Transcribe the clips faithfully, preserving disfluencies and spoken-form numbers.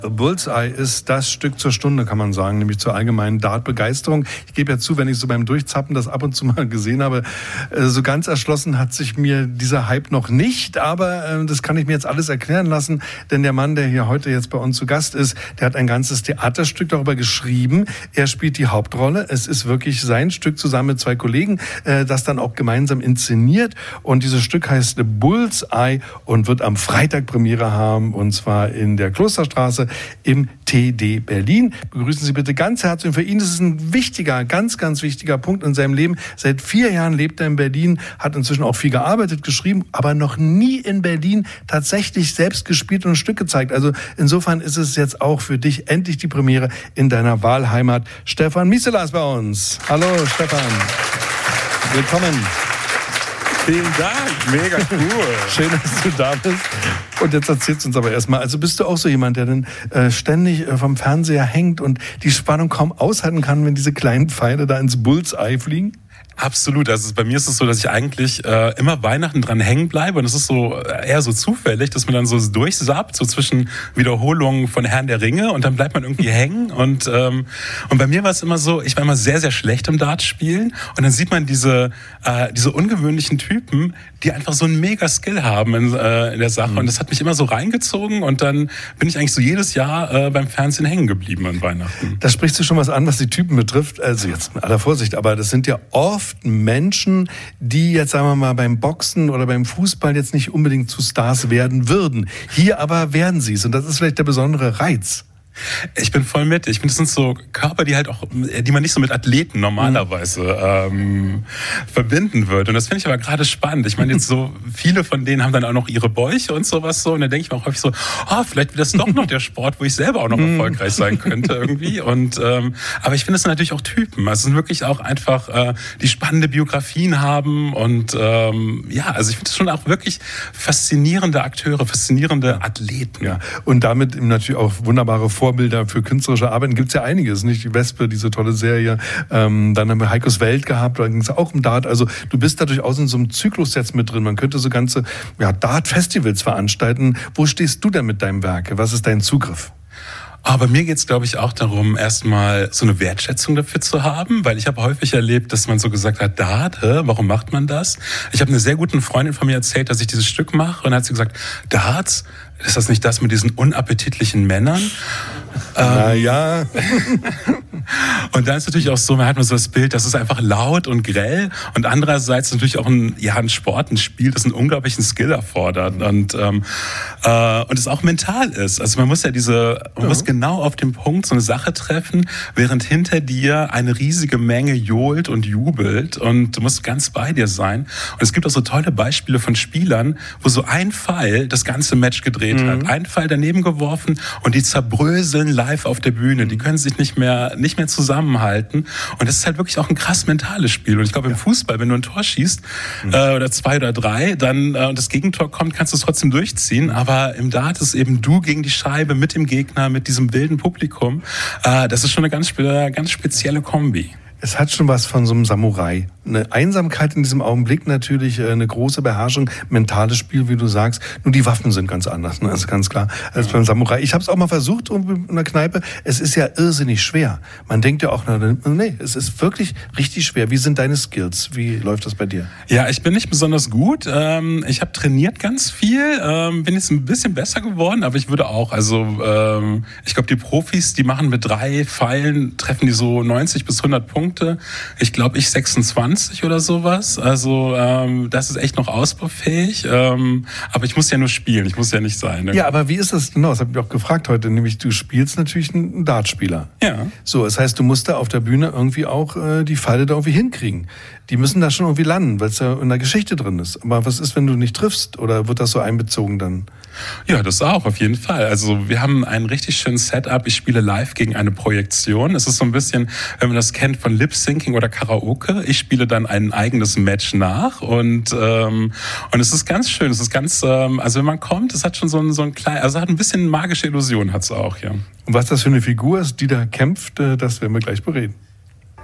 Bullseye ist das Stück zur Stunde, kann man sagen, nämlich zur allgemeinen Dart-Begeisterung. Ich gebe ja zu, wenn ich so beim Durchzappen das ab und zu mal gesehen habe, so ganz erschlossen hat sich mir dieser Hype noch nicht, aber das kann ich mir jetzt alles erklären lassen, denn der Mann, der hier heute jetzt bei uns zu Gast ist, der hat ein ganzes Theaterstück darüber geschrieben. Er spielt die Hauptrolle. Es ist wirklich sein Stück zusammen mit zwei Kollegen, das dann auch gemeinsam inszeniert, und dieses Stück heißt Bullseye und wird am Freitag Premiere haben, und zwar in der Klosterstraße im T D Berlin. Begrüßen Sie bitte ganz herzlich. Und für ihn ist es ein wichtiger, ganz, ganz wichtiger Punkt in seinem Leben. Seit vier Jahren lebt er in Berlin, hat inzwischen auch viel gearbeitet, geschrieben, aber noch nie in Berlin tatsächlich selbst gespielt und ein Stück gezeigt. Also insofern ist es jetzt auch für dich endlich die Premiere in deiner Wahlheimat. Stefan Mieseler ist bei uns. Hallo Stefan. Willkommen. Vielen Dank, mega cool. Schön, dass du da bist. Und jetzt erzählst du uns aber erstmal, also bist du auch so jemand, der dann äh, ständig äh, vom Fernseher hängt und die Spannung kaum aushalten kann, wenn diese kleinen Pfeile da ins Bullseye fliegen? Absolut. Also bei mir ist es so, dass ich eigentlich äh, immer Weihnachten dran hängen bleibe, und es ist so äh, eher so zufällig, dass man dann so durchsappt, so zwischen Wiederholungen von Herrn der Ringe, und dann bleibt man irgendwie hängen. Und ähm, und bei mir war es immer so, ich war immer sehr, sehr schlecht im Dartspielen, und dann sieht man diese äh, diese ungewöhnlichen Typen, die einfach so einen mega Skill haben in, äh, in der Sache. Mhm. Und das hat mich immer so reingezogen, und dann bin ich eigentlich so jedes Jahr äh, beim Fernsehen hängen geblieben an Weihnachten. Da sprichst du schon was an, was die Typen betrifft. Also jetzt mit aller Vorsicht, aber das sind ja oft Menschen, die jetzt, sagen wir mal, beim Boxen oder beim Fußball jetzt nicht unbedingt zu Stars werden würden. Hier aber werden sie es, und das ist vielleicht der besondere Reiz. Ich bin voll mit. Ich finde, das sind so Körper, die halt auch, die man nicht so mit Athleten normalerweise ähm, verbinden würde. Und das finde ich aber gerade spannend. Ich meine, jetzt so viele von denen haben dann auch noch ihre Bäuche und sowas so. Und dann denke ich mir auch häufig so, oh, vielleicht wird das doch noch der Sport, wo ich selber auch noch erfolgreich sein könnte irgendwie. Und ähm, aber ich finde, es sind natürlich auch Typen. Also es sind wirklich auch einfach, äh, die spannende Biografien haben. Und ähm, ja, also ich finde es schon auch wirklich faszinierende Akteure, faszinierende Athleten. Ja. Und damit natürlich auch wunderbare Vorbilder für künstlerische Arbeiten gibt's ja einiges, nicht? Die Wespe, diese tolle Serie. Ähm, dann haben wir Heikos Welt gehabt, da ging es auch um Dart. Also du bist da durchaus in so einem Zyklus jetzt mit drin. Man könnte so ganze ja, Dart-Festivals veranstalten. Wo stehst du denn mit deinem Werk? Was ist dein Zugriff? Aber mir geht's, glaube ich, auch darum, erstmal so eine Wertschätzung dafür zu haben, weil ich habe häufig erlebt, dass man so gesagt hat, Dart, hä, warum macht man das? Ich habe einer sehr guten Freundin von mir erzählt, dass ich dieses Stück mache, und dann hat sie gesagt, Darts? Ist das nicht das mit diesen unappetitlichen Männern? Na ähm, ja. Und dann ist natürlich auch so, man hat man so das Bild, das ist einfach laut und grell, und andererseits natürlich auch ein, ja, ein Sport, ein Spiel, das einen unglaublichen Skill erfordert, und ähm, äh, und es auch mental ist. Also man muss ja diese, man ja. muss genau auf den Punkt so eine Sache treffen, während hinter dir eine riesige Menge johlt und jubelt, und du musst ganz bei dir sein. Und es gibt auch so tolle Beispiele von Spielern, wo so ein Pfeil das ganze Match gedreht mhm. hat. Ein Pfeil daneben geworfen, und die zerbröseln live auf der Bühne. Die können sich nicht mehr, nicht mehr zusammenhalten. Und das ist halt wirklich auch ein krass mentales Spiel. Und ich glaube, im Fußball, wenn du ein Tor schießt, mhm. äh, oder zwei oder drei, dann äh, das Gegentor kommt, kannst du es trotzdem durchziehen. Aber im Dart ist eben du gegen die Scheibe mit dem Gegner, mit diesem wilden Publikum. Äh, das ist schon eine ganz, ganz spezielle Kombi. Es hat schon was von so einem Samurai. Eine Einsamkeit in diesem Augenblick natürlich, eine große Beherrschung, mentales Spiel, wie du sagst. Nur die Waffen sind ganz anders, ne? Also ganz klar, als beim Samurai. Ich habe es auch mal versucht in der Kneipe. Es ist ja irrsinnig schwer. Man denkt ja auch, nee, es ist wirklich richtig schwer. Wie sind deine Skills? Wie läuft das bei dir? Ja, ich bin nicht besonders gut. Ich habe trainiert ganz viel, bin jetzt ein bisschen besser geworden, aber ich würde auch, also ich glaube, die Profis, die machen mit drei Pfeilen, treffen die so neunzig bis hundert Punkte. Ich glaube, ich sechsundzwanzig oder sowas. Also ähm, das ist echt noch ausbaufähig. Ähm, aber ich muss ja nur spielen, ich muss ja nicht sein. Ne? Ja, aber wie ist das? Genau, das habe ich auch gefragt heute. Nämlich, du spielst natürlich einen Dartspieler. Ja. So, das heißt, du musst da auf der Bühne irgendwie auch äh, die Pfeile da irgendwie hinkriegen. Die müssen da schon irgendwie landen, weil es ja in der Geschichte drin ist. Aber was ist, wenn du nicht triffst? Oder wird das so einbezogen dann? Ja, das auch, auf jeden Fall. Also wir haben ein richtig schönes Setup. Ich spiele live gegen eine Projektion. Es ist so ein bisschen, wenn man das kennt, von Lip-Syncing oder Karaoke. Ich spiele dann ein eigenes Match nach, und ähm, und es ist ganz schön. Es ist ganz, ähm, also wenn man kommt, es hat schon so ein, so ein klein, also hat ein bisschen magische Illusion, hat es auch, ja. Und was das für eine Figur ist, die da kämpft, das werden wir gleich bereden.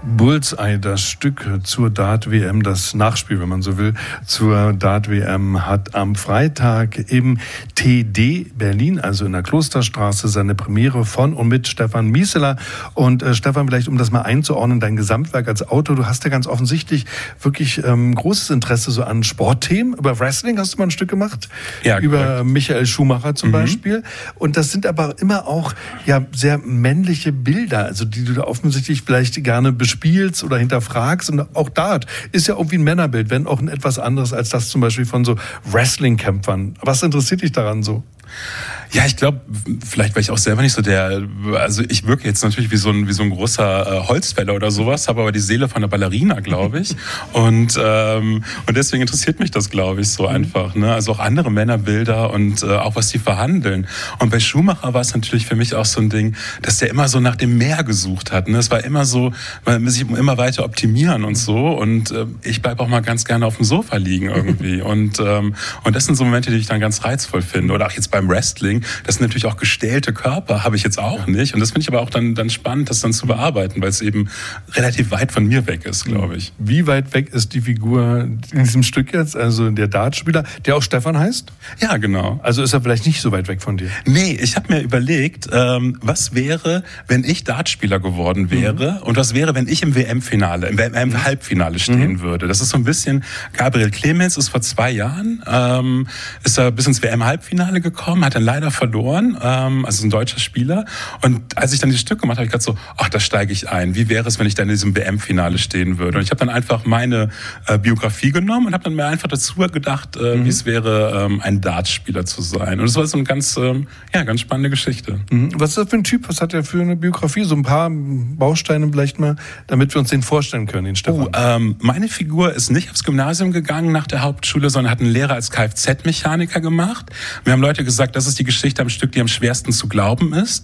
Bullseye, das Stück zur Dart-W M, das Nachspiel, wenn man so will, zur Dart-W M, hat am Freitag im T D Berlin, also in der Klosterstraße, seine Premiere von und mit Stefan Mieseler. Und äh, Stefan, vielleicht um das mal einzuordnen, dein Gesamtwerk als Autor, du hast ja ganz offensichtlich wirklich ähm, großes Interesse so an Sportthemen. Über Wrestling hast du mal ein Stück gemacht, ja, über korrekt. Michael Schumacher zum mhm. Beispiel. Und das sind aber immer auch ja sehr männliche Bilder, also die du da offensichtlich vielleicht gerne bespielst oder hinterfragst. Und auch Dart ist ja irgendwie ein Männerbild, wenn auch ein etwas anderes als das zum Beispiel von so Wrestling-Kämpfern. Was interessiert dich daran so? Ja, ich glaube, vielleicht war ich auch selber nicht so der, also ich wirke jetzt natürlich wie so ein, wie so ein großer äh, Holzfäller oder sowas, habe aber die Seele von der Ballerina, glaube ich. Und, ähm, und deswegen interessiert mich das, glaube ich, so einfach. Ne? Also auch andere Männerbilder und äh, auch was die verhandeln. Und bei Schumacher war es natürlich für mich auch so ein Ding, dass der immer so nach dem Meer gesucht hat. Ne? Es war immer so, man will sich immer weiter optimieren und so. Und äh, ich bleibe auch mal ganz gerne auf dem Sofa liegen irgendwie. Und, ähm, und das sind so Momente, die ich dann ganz reizvoll finde. Oder auch jetzt beim Wrestling. Das sind natürlich auch gestählte Körper, habe ich jetzt auch nicht. Und das finde ich aber auch dann, dann spannend, das dann zu bearbeiten, weil es eben relativ weit von mir weg ist, glaube ich. Wie weit weg ist die Figur in diesem Stück jetzt, also der Dartspieler, der auch Stefan heißt? Ja, genau. Also ist er vielleicht nicht so weit weg von dir? Nee, ich habe mir überlegt, ähm, was wäre, wenn ich Dartspieler geworden wäre mhm. und was wäre, wenn ich im W M-Finale, im W M-Halbfinale stehen mhm. würde. Das ist so ein bisschen, Gabriel Clemens ist vor zwei Jahren, ähm, ist er bis ins W M-Halbfinale gekommen, hat dann leider verloren, ähm, also ein deutscher Spieler. Und als ich dann dieses Stück gemacht habe, habe ich gerade so, ach, da steige ich ein. Wie wäre es, wenn ich dann in diesem W M-Finale stehen würde? Und ich habe dann einfach meine äh, Biografie genommen und habe dann mir einfach dazu gedacht, äh, mhm. wie es wäre, ähm, ein Dartspieler zu sein. Und das war so eine ganz, ähm, ja, ganz spannende Geschichte. Mhm. Was ist das für ein Typ? Was hat er für eine Biografie? So ein paar Bausteine vielleicht mal, damit wir uns den vorstellen können, den Stefan. Oh, ähm, meine Figur ist nicht aufs Gymnasium gegangen nach der Hauptschule, sondern hat einen Lehrer als Kfz-Mechaniker gemacht. Mir haben Leute gesagt, das ist die Geschichte am Stück, die am schwersten zu glauben ist.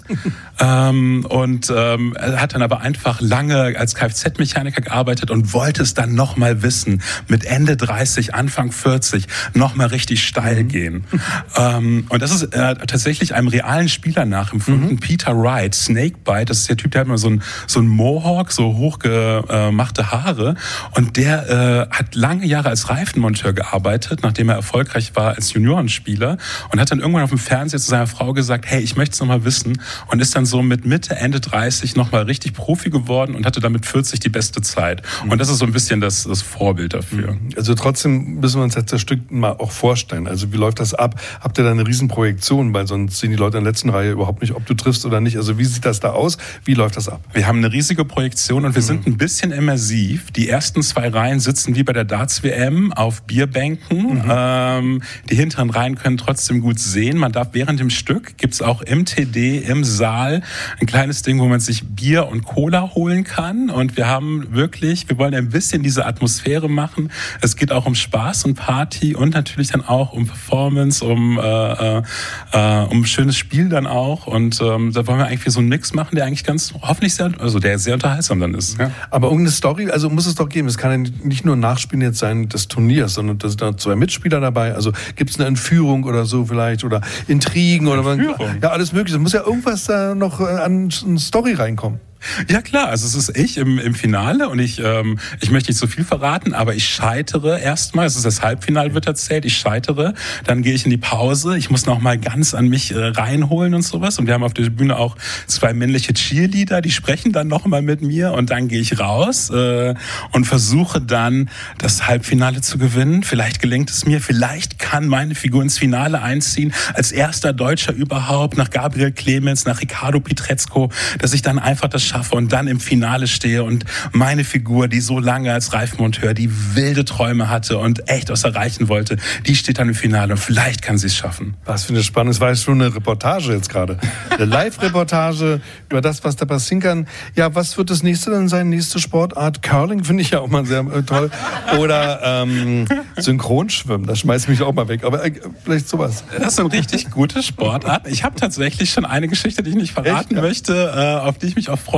ähm, und ähm, er hat dann aber einfach lange als Kfz-Mechaniker gearbeitet und wollte es dann nochmal wissen. Mit Ende dreißig, Anfang vierzig nochmal richtig steil mhm. gehen. ähm, und das ist äh, tatsächlich einem realen Spieler nachempfunden. Mhm. Peter Wright, Snakebite, das ist der Typ, der hat mal so ein, so ein Mohawk, so hochgemachte Haare. Und der äh, hat lange Jahre als Reifenmonteur gearbeitet, nachdem er erfolgreich war als Juniorenspieler und hat dann irgendwann auf dem Fernseher zu seiner Frau gesagt, hey, ich möchte es nochmal wissen, und ist dann so mit Mitte, Ende dreißig nochmal richtig Profi geworden und hatte dann mit vierzig die beste Zeit. Und das ist so ein bisschen das, das Vorbild dafür. Also trotzdem müssen wir uns jetzt das Stück mal auch vorstellen. Also wie läuft das ab? Habt ihr da eine Riesenprojektion? Weil sonst sehen die Leute in der letzten Reihe überhaupt nicht, ob du triffst oder nicht. Also wie sieht das da aus? Wie läuft das ab? Wir haben eine riesige Projektion und wir mhm. sind ein bisschen immersiv. Die ersten zwei Reihen sitzen wie bei der Darts-W M auf Bierbänken. Mhm. Ähm, die hinteren Reihen können trotzdem gut sehen. Man darf während dem Stück, gibt es auch im T D, im Saal, ein kleines Ding, wo man sich Bier und Cola holen kann. Und wir haben wirklich, wir wollen ein bisschen diese Atmosphäre machen. Es geht auch um Spaß und Party und natürlich dann auch um Performance, um, äh, äh, um schönes Spiel dann auch. Und ähm, da wollen wir eigentlich so einen Mix machen, der eigentlich ganz, hoffentlich sehr, also der sehr unterhaltsam dann ist. Ja. Aber irgendeine Story, also muss es doch geben. Es kann ja nicht nur ein Nachspielen jetzt sein des Turniers, sondern da sind da zwei Mitspieler dabei. Also gibt es eine Entführung oder so vielleicht oder Intrigen oder was? Ja, alles mögliche. Es muss ja irgendwas da noch an eine Story reinkommen. Ja klar, also es ist ich im, im Finale und ich ähm, ich möchte nicht so viel verraten, aber ich scheitere erstmal, es ist das Halbfinale wird erzählt, ich scheitere, dann gehe ich in die Pause, ich muss noch mal ganz an mich äh, reinholen und sowas und wir haben auf der Bühne auch zwei männliche Cheerleader, die sprechen dann noch mal mit mir und dann gehe ich raus äh, und versuche dann das Halbfinale zu gewinnen, vielleicht gelingt es mir, vielleicht kann meine Figur ins Finale einziehen, als erster Deutscher überhaupt, nach Gabriel Clemens, nach Riccardo Pietrezco, dass ich dann einfach das schaffe und dann im Finale stehe und meine Figur, die so lange als Reifenmonteur die wilde Träume hatte und echt was erreichen wollte, die steht dann im Finale und vielleicht kann sie es schaffen. Was für eine Spannung. Es war schon eine Reportage jetzt gerade. Eine Live-Reportage über das, was da passieren kann. Ja, was wird das nächste dann sein? Nächste Sportart? Curling finde ich ja auch mal sehr äh, toll. Oder ähm, Synchronschwimmen. Das schmeißt mich auch mal weg. Aber äh, vielleicht sowas. Das ist eine richtig gute Sportart. Ich habe tatsächlich schon eine Geschichte, die ich nicht verraten ja. möchte, äh, auf die ich mich auch freue.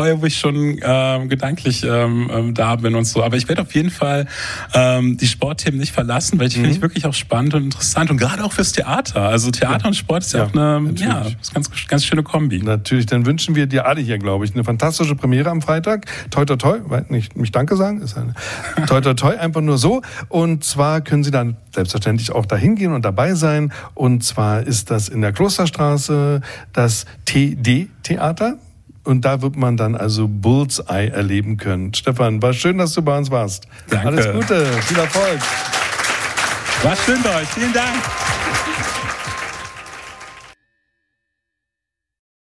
Folge, wo ich schon ähm, gedanklich ähm, ähm, da bin und so. Aber ich werde auf jeden Fall ähm, die Sportthemen nicht verlassen, weil ich mhm. finde ich wirklich auch spannend und interessant und gerade auch fürs Theater. Also Theater ja. und Sport ist ja, ja auch eine ja, ganz, ganz schöne Kombi. Natürlich, dann wünschen wir dir alle hier, glaube ich, eine fantastische Premiere am Freitag. Toi, toi, toi, nicht mich Danke sagen, ist eine toi, toi, toi, einfach nur so. Und zwar können Sie dann selbstverständlich auch dahin gehen und dabei sein. Und zwar ist das in der Klosterstraße das T D-Theater. Und da wird man dann also Bullseye erleben können. Stefan, war schön, dass du bei uns warst. Danke. Alles Gute, viel Erfolg. War schön bei euch. Vielen Dank.